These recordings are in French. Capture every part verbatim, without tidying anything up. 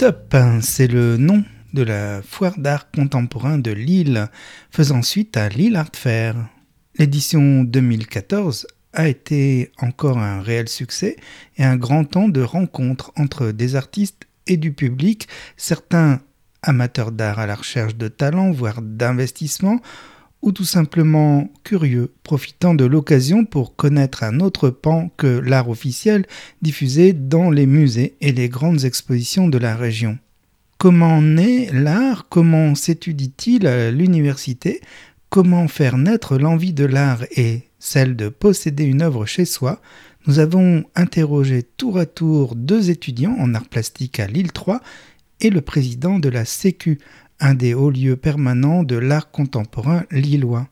Stop, c'est le nom de la foire d'art contemporain de Lille, faisant suite à Lille Art Fair. L'édition deux mille quatorze a été encore un réel succès et un grand temps de rencontre entre des artistes et du public, certains amateurs d'art à la recherche de talents, voire d'investissement, ou tout simplement curieux, profitant de l'occasion pour connaître un autre pan que l'art officiel diffusé dans les musées et les grandes expositions de la région. Comment naît l'art? Comment s'étudie-t-il à l'université? Comment faire naître l'envie de l'art et celle de posséder une œuvre chez soi? Nous avons interrogé tour à tour deux étudiants en art plastique à Lille trois et le président de la Sécu, un des hauts lieux permanents de l'art contemporain lillois.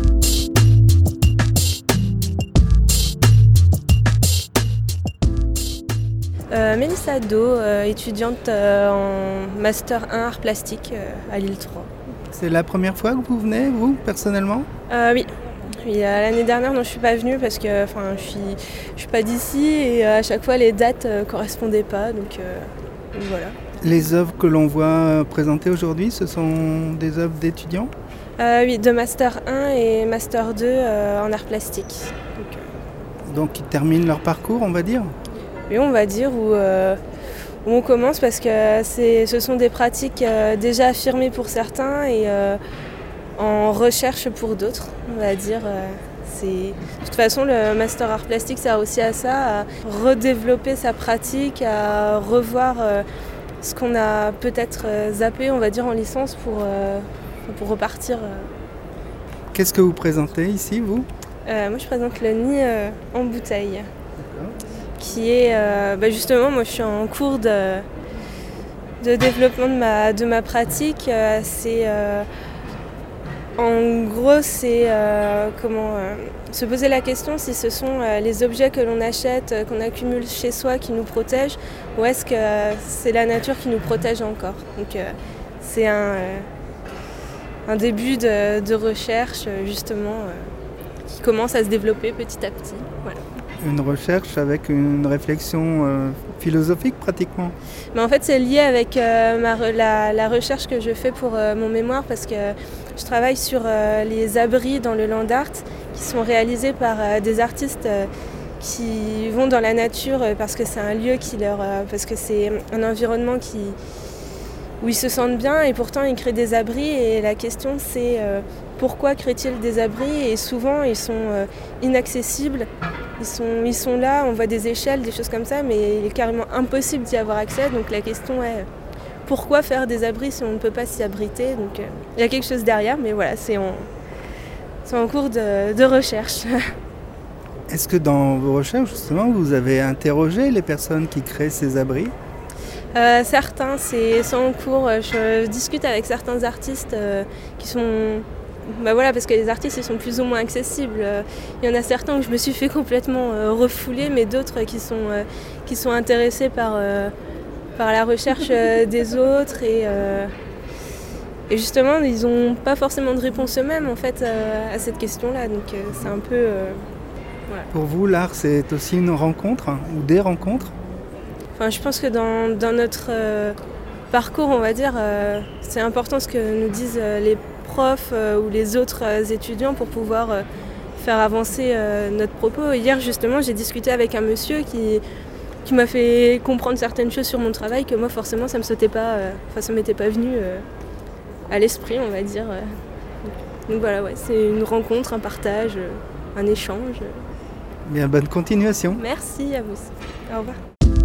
Euh, Mélissa Do, euh, étudiante euh, en Master un art plastique euh, à Lille trois. C'est la première fois que vous venez, vous, personnellement ? euh, Oui. Oui, l'année dernière, non, je ne suis pas venue parce que je ne suis, je suis pas d'ici et à chaque fois les dates ne correspondaient pas, donc, euh, donc voilà. Les œuvres que l'on voit présentées aujourd'hui, ce sont des œuvres d'étudiants ? euh, Oui, de Master un et Master deux euh, en art plastique. Donc, euh... donc ils terminent leur parcours, on va dire ? Oui, on va dire, où, euh, où on commence parce que c'est, ce sont des pratiques euh, déjà affirmées pour certains et euh, en recherche pour d'autres, on va dire. Euh, c'est... De toute façon, le Master Art Plastique sert aussi à ça, à redévelopper sa pratique, à revoir euh, ce qu'on a peut-être euh, zappé, on va dire, en licence pour, euh, pour repartir. Euh. Qu'est-ce que vous présentez ici, vous ? euh, Moi, je présente le nid euh, en bouteille. Qui est euh, bah justement, moi je suis en cours de, de développement de ma, de ma pratique. Euh, c'est, euh, en gros, c'est euh, comment euh, se poser la question si ce sont euh, les objets que l'on achète, euh, qu'on accumule chez soi qui nous protègent, ou est-ce que euh, c'est la nature qui nous protège encore. Donc euh, c'est un, euh, un début de, de recherche justement euh, qui commence à se développer petit à petit. Voilà. Une recherche avec une réflexion euh, philosophique pratiquement. Mais en fait, c'est lié avec euh, ma, la, la recherche que je fais pour euh, mon mémoire parce que je travaille sur euh, les abris dans le land art qui sont réalisés par euh, des artistes euh, qui vont dans la nature euh, parce que c'est un lieu qui leur, euh, parce que c'est un environnement qui, où ils se sentent bien et pourtant ils créent des abris et la question c'est euh, pourquoi créent-ils des abris et souvent ils sont euh, inaccessibles. Ils sont, ils sont là, on voit des échelles, des choses comme ça, mais il est carrément impossible d'y avoir accès. Donc la question est pourquoi faire des abris si on ne peut pas s'y abriter. Donc euh, il y a quelque chose derrière, mais voilà, c'est en, c'est en cours de, de recherche. Est-ce que dans vos recherches, justement, vous avez interrogé les personnes qui créent ces abris ? euh, Certains, c'est, c'est en cours. Je discute avec certains artistes euh, qui sont... Bah voilà, parce que les artistes ils sont plus ou moins accessibles. Il y en a certains où je me suis fait complètement euh, refouler, mais d'autres qui sont, euh, qui sont intéressés par, euh, par la recherche euh, des autres. Et, euh, et justement, ils n'ont pas forcément de réponse eux-mêmes en fait, euh, à cette question-là. Donc euh, c'est un peu... Euh, voilà. Pour vous, l'art, c'est aussi une rencontre hein, ou des rencontres ? Enfin, je pense que dans, dans notre euh, parcours, on va dire, euh, c'est important ce que nous disent euh, les profs euh, ou les autres euh, étudiants pour pouvoir euh, faire avancer euh, notre propos. Hier justement j'ai discuté avec un monsieur qui, qui m'a fait comprendre certaines choses sur mon travail que moi forcément ça me sautait pas, euh, enfin ça m'était pas venu euh, à l'esprit on va dire. Euh. Donc voilà, ouais, c'est une rencontre, un partage, euh, un échange. Bien, bonne continuation. Merci à vous aussi. Au revoir.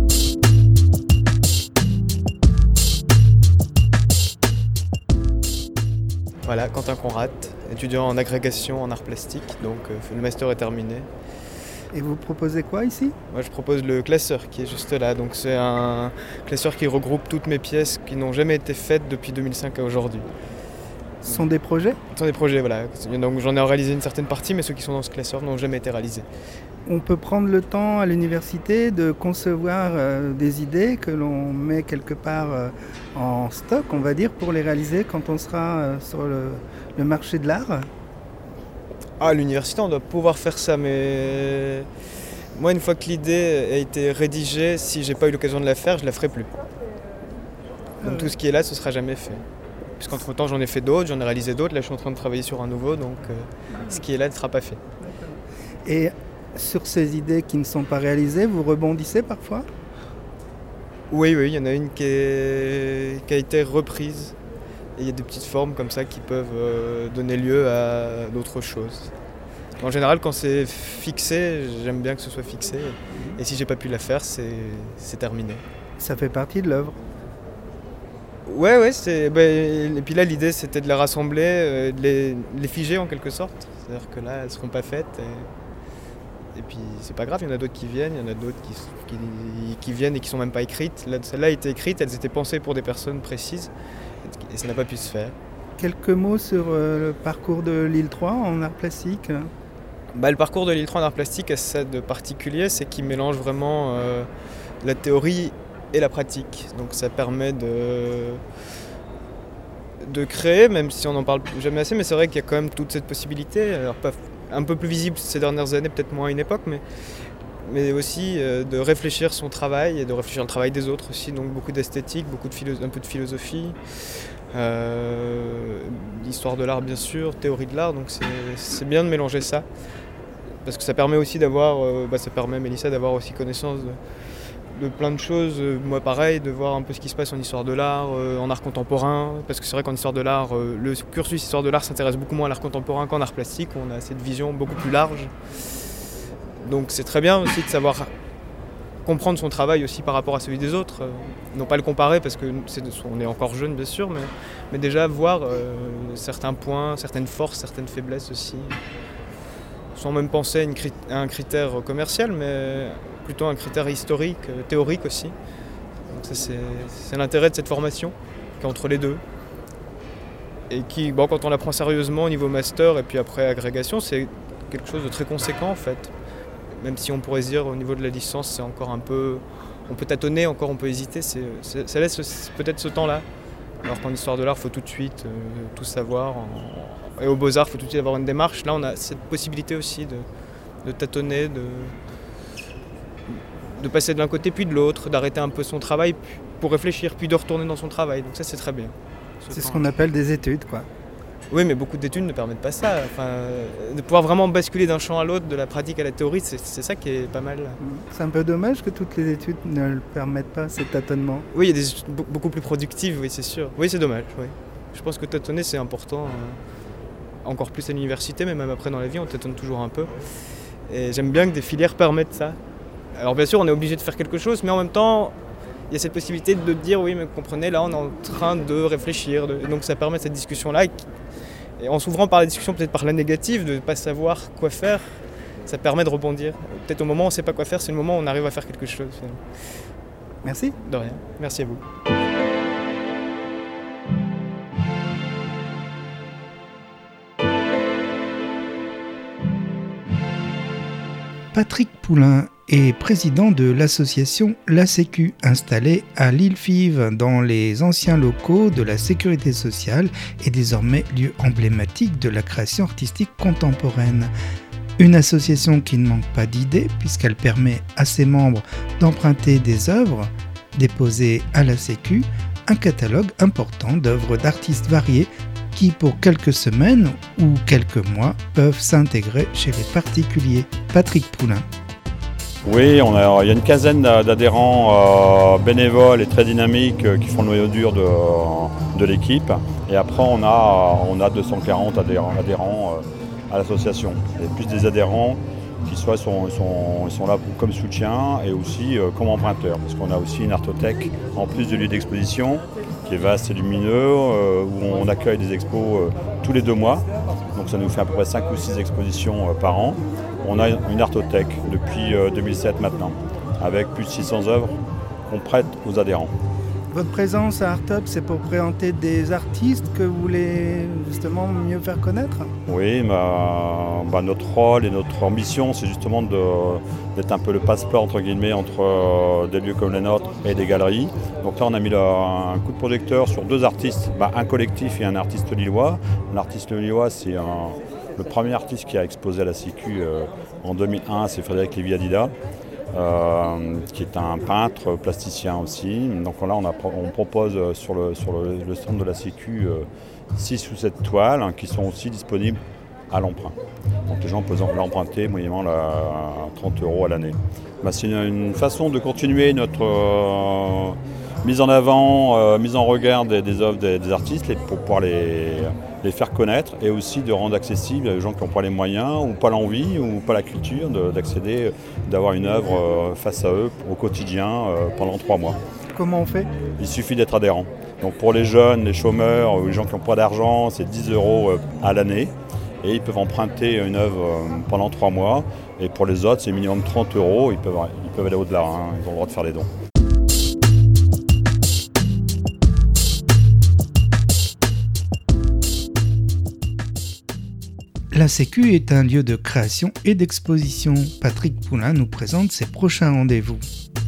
Voilà, Quentin Conrad, étudiant en agrégation en art plastique, donc euh, le master est terminé. Et vous proposez quoi ici ? Moi je propose le classeur qui est juste là, donc c'est un classeur qui regroupe toutes mes pièces qui n'ont jamais été faites depuis deux mille cinq à aujourd'hui. Ce sont des projets ? Ce sont des projets, voilà. Donc j'en ai réalisé une certaine partie, mais ceux qui sont dans ce classeur n'ont jamais été réalisés. On peut prendre le temps à l'université de concevoir euh, des idées que l'on met quelque part euh, en stock, on va dire, pour les réaliser quand on sera euh, sur le, le marché de l'art. Ah, à l'université, on doit pouvoir faire ça, mais moi, une fois que l'idée a été rédigée, si j'ai pas eu l'occasion de la faire, je la ferai plus. Donc ouais. tout ce qui est là, ce sera jamais fait. Puisqu'entre temps, j'en ai fait d'autres, j'en ai réalisé d'autres. Là, je suis en train de travailler sur un nouveau, donc euh, ce qui est là ne sera pas fait. Et sur ces idées qui ne sont pas réalisées, vous rebondissez parfois ? Oui, oui, il y en a une qui, est... qui a été reprise. Et il y a des petites formes comme ça qui peuvent euh, donner lieu à d'autres choses. En général, quand c'est fixé, j'aime bien que ce soit fixé. Et si j'ai pas pu la faire, c'est, c'est terminé. Ça fait partie de l'œuvre. Ouais, ouais, c'est... Bah, et puis là, l'idée, c'était de les rassembler, euh, de, les... de les figer en quelque sorte. C'est-à-dire que là, elles seront pas faites. Et, et puis, c'est pas grave, il y en a d'autres qui viennent, il y en a d'autres qui, qui... qui viennent et qui sont même pas écrites. Là, celle-là a été écrite, elles étaient pensées pour des personnes précises. Et ça n'a pas pu se faire. Quelques mots sur euh, le parcours de l'île trois en art plastique. Bah, le parcours de l'île trois en art plastique a ça de particulier, c'est qu'il mélange vraiment euh, la théorie et la pratique. Donc ça permet de, de créer, même si on n'en parle jamais assez, mais c'est vrai qu'il y a quand même toute cette possibilité. Alors pas un peu plus visible ces dernières années, peut-être moins à une époque, mais, mais aussi euh, de réfléchir son travail et de réfléchir le travail des autres aussi. Donc beaucoup d'esthétique, beaucoup de philo- un peu de philosophie. Euh, l'histoire de l'art bien sûr, théorie de l'art, donc c'est, c'est bien de mélanger ça parce que ça permet aussi d'avoir, euh, bah ça permet Mélissa d'avoir aussi connaissance de, de plein de choses, moi pareil, de voir un peu ce qui se passe en histoire de l'art, euh, en art contemporain, parce que c'est vrai qu'en histoire de l'art, euh, le cursus histoire de l'art s'intéresse beaucoup moins à l'art contemporain qu'en art plastique, on a cette vision beaucoup plus large, donc c'est très bien aussi de savoir comprendre son travail aussi par rapport à celui des autres, euh, non pas le comparer parce qu'on est encore jeune bien sûr, mais, mais déjà voir euh, certains points, certaines forces, certaines faiblesses aussi, sans même penser à, une, à un critère commercial, mais plutôt un critère historique, euh, théorique aussi. Donc ça, c'est, c'est l'intérêt de cette formation, qui est entre les deux. Et qui, bon, quand on l'apprend sérieusement au niveau master et puis après agrégation, c'est quelque chose de très conséquent en fait. Même si on pourrait se dire au niveau de la licence, c'est encore un peu... On peut tâtonner, encore on peut hésiter, c'est, c'est, ça laisse peut-être ce temps-là. Alors qu'en histoire de l'art, il faut tout de suite euh, tout savoir. En, et aux Beaux-Arts, il faut tout de suite avoir une démarche. Là, on a cette possibilité aussi de, de tâtonner, de, de passer de l'un côté puis de l'autre, d'arrêter un peu son travail pour réfléchir, puis de retourner dans son travail. Donc ça, c'est très bien. Ce C'est temps. ce qu'on appelle des études, quoi. Oui, mais beaucoup d'études ne permettent pas ça. Enfin, de pouvoir vraiment basculer d'un champ à l'autre, de la pratique à la théorie, c'est, c'est ça qui est pas mal. C'est un peu dommage que toutes les études ne le permettent pas, ces tâtonnements. Oui, il y a des études beaucoup plus productives, oui, c'est sûr. Oui, c'est dommage, oui. Je pense que tâtonner, c'est important. Euh, encore plus à l'université, mais même après dans la vie, on tâtonne toujours un peu. Et j'aime bien que des filières permettent ça. Alors bien sûr, on est obligé de faire quelque chose, mais en même temps, il y a cette possibilité de dire, oui, mais vous comprenez, là, on est en train de réfléchir. De... Donc ça permet cette discussion-là. Et Et en s'ouvrant par la discussion, peut-être par la négative, de ne pas savoir quoi faire, ça permet de rebondir. Peut-être au moment où on ne sait pas quoi faire, c'est le moment où on arrive à faire quelque chose. Finalement. Merci. De rien. Merci à vous. Patrick Poulain est président de l'association La Sécu, installée à l'île Fives, dans les anciens locaux de la Sécurité sociale et désormais lieu emblématique de la création artistique contemporaine. Une association qui ne manque pas d'idées puisqu'elle permet à ses membres d'emprunter des œuvres, déposer à la Sécu un catalogue important d'œuvres d'artistes variés qui pour quelques semaines ou quelques mois peuvent s'intégrer chez les particuliers. Patrick Poulain. Oui, on a, il y a une quinzaine d'adhérents euh, bénévoles et très dynamiques euh, qui font le noyau dur de, de l'équipe. Et après, on a, on a deux cent quarante adhérents, adhérents euh, à l'association. Et plus des adhérents qui soit sont, sont, sont là comme soutien et aussi euh, comme emprunteurs. Parce qu'on a aussi une artothèque en plus du lieu d'exposition qui est vaste et lumineux, euh, où on accueille des expos euh, tous les deux mois. Donc ça nous fait à peu près cinq ou six expositions euh, par an. On a une artothèque depuis euh, deux mille sept maintenant, avec plus de six cents œuvres qu'on prête aux adhérents. Votre présence à Artop, c'est pour présenter des artistes que vous voulez justement mieux faire connaître ? Oui, bah, bah notre rôle et notre ambition, c'est justement de, d'être un peu le passeport entre guillemets entre euh, des lieux comme les nôtres et des galeries. Donc là, on a mis le, un coup de projecteur sur deux artistes, bah, un collectif et un artiste lillois. L'artiste lillois, c'est un, le premier artiste qui a exposé à la Sécu euh, en deux mille un, c'est Frédéric Lévy-Adida. euh, qui est un peintre, plasticien aussi. Donc là, on, a, on propose sur le, sur le, le stand de la Sécu euh, six ou sept toiles hein, qui sont aussi disponibles à l'emprunt. Donc les gens peuvent l'emprunter moyennement la, trente euros à l'année. Bah, c'est une, une façon de continuer notre euh, mise en avant, euh, mise en regard des, des œuvres des, des artistes pour pouvoir les, les faire connaître et aussi de rendre accessible aux gens qui n'ont pas les moyens ou pas l'envie ou pas la culture de, d'accéder, d'avoir une œuvre euh, face à eux au quotidien euh, pendant trois mois. Comment on fait ? Il suffit d'être adhérent. Donc pour les jeunes, les chômeurs ou les gens qui n'ont pas d'argent, c'est dix euros à l'année. Et ils peuvent emprunter une œuvre pendant trois mois. Et pour les autres, c'est minimum trente euros. Ils peuvent, ils peuvent aller au-delà. Hein. Ils ont le droit de faire des dons. La Sécu est un lieu de création et d'exposition. Patrick Poulain nous présente ses prochains rendez-vous.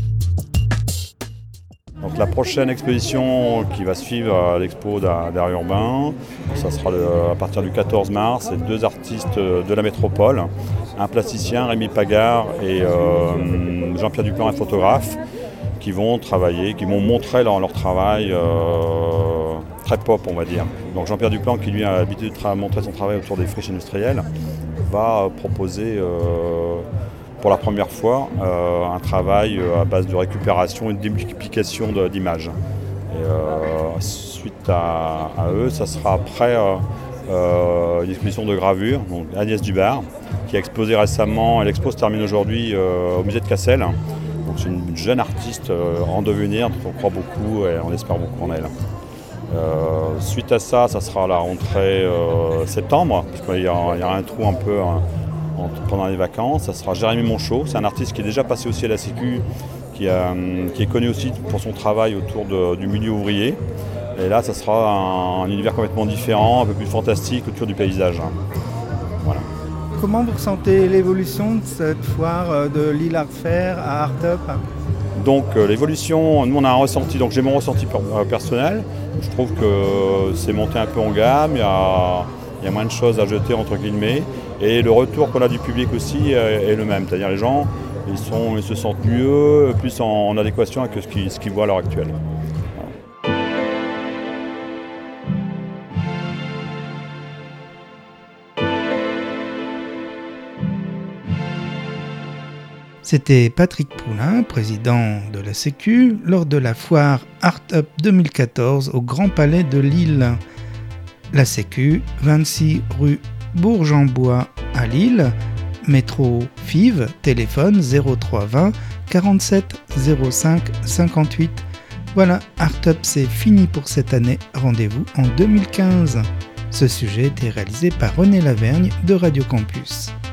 Donc la prochaine exposition qui va suivre à l'expo d'art urbain, ça sera le, à partir du quatorze mars, c'est deux artistes de la métropole, un plasticien, Rémi Pagard, et euh, Jean-Pierre Duplan, un photographe, qui vont travailler, qui vont montrer leur, leur travail euh, très pop, on va dire. Donc Jean-Pierre Duplan, qui lui a l'habitude de tra- montrer son travail autour des friches industrielles, va proposer euh, pour la première fois euh, un travail à base de récupération et de démultiplication de, d'images. Et, euh, suite à, à eux, ça sera après euh, euh, une exposition de gravure, donc Agnès Dubar, qui a exposé récemment, l'expo se termine aujourd'hui euh, au musée de Cassel. Donc c'est une jeune artiste euh, en devenir, dont on croit beaucoup et on espère beaucoup en elle. Euh, suite à ça, ça sera la rentrée euh, septembre, parce qu'il y, y aura un trou un peu hein, pendant les vacances. Ça sera Jérémy Monchot, c'est un artiste qui est déjà passé aussi à la Sécu, qui, a, qui est connu aussi pour son travail autour de, du milieu ouvrier. Et là, ça sera un, un univers complètement différent, un peu plus fantastique autour du paysage. Voilà. Comment vous ressentez l'évolution de cette foire de Lille Art Fair à Art Up ? Donc euh, l'évolution, nous on a un ressenti, donc j'ai mon ressenti per- euh, personnel. Je trouve que c'est monté un peu en gamme, il y a, il y a moins de choses à jeter entre guillemets. Et le retour qu'on a du public aussi est, est le même, c'est-à-dire les gens ils, sont, ils se sentent mieux, plus en, en adéquation avec ce qu'ils, ce qu'ils voient à l'heure actuelle. C'était Patrick Poulain, président de la Sécu, lors de la foire Art Up deux mille quatorze au Grand Palais de Lille. La Sécu, vingt-six rue Bourg-en-Bois à Lille, métro Fives, téléphone zéro trois vingt quarante-sept zéro cinq cinquante-huit. Voilà, Art Up c'est fini pour cette année, rendez-vous en deux mille quinze. Ce sujet était réalisé par René Lavergne de Radio Campus.